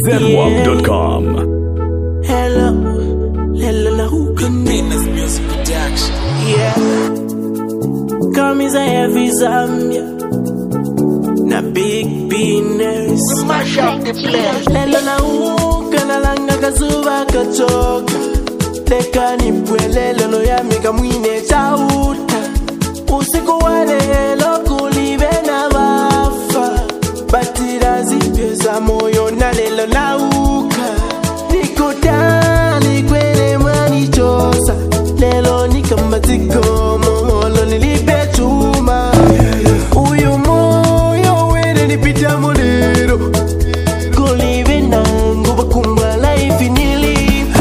ZWAP.com. Hello, who can Venus Music Production. yeah. Come is a heavy Zambia. Na big business. Smash up the place. Lelo na uka na langa kazuba kachoka. Leka ni pwelelo no ya mika mwine chauta. Usiku wa lelo kulive na wafa. Batira zipesa moyo na lelo na uka. Niko dali kwele mwani chosa. Lelo nikamatiko moholo nilipe chuma. Uyu moyo wene nipita molero. Kulive nangu bakumwa life nilipo.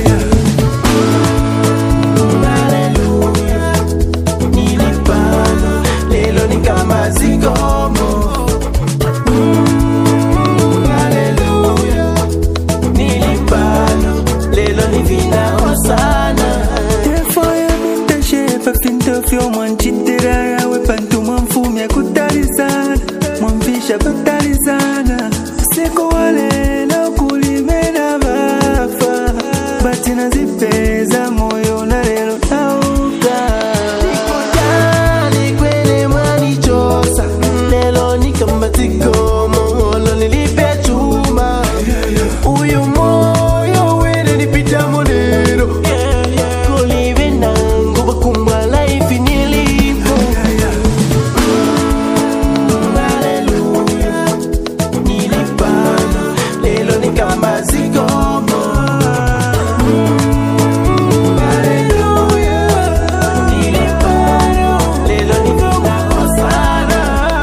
Hallelujah. Nilipano lelo nikamazikomo. Hallelujah. Nilipano lelo nivina hosana. Therefore you mean the shape of interview mwanchitira yawe pantu mwamfumi ya kutalizana mwamfisha patalizana siku wale na kulimena vafa batina zipeza moyo na lelo nauka Niko dali kwele mwani chosa. Lelo nikamatiko moholo nilipe chuma. Uyu moyo wene nipita molero. Kulive nangu bakumwa life nilipo. Hallelujah. Nilipano lelo nikamazikomo. Hallelujah. Nilipano lelo nivina hosana.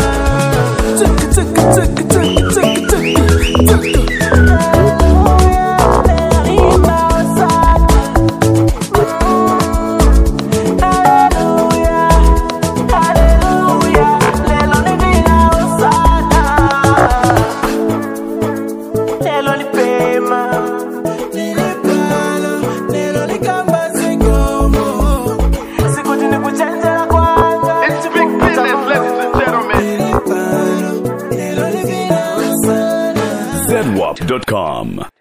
It's big business, ladies and gentlemen. ZWAP.com.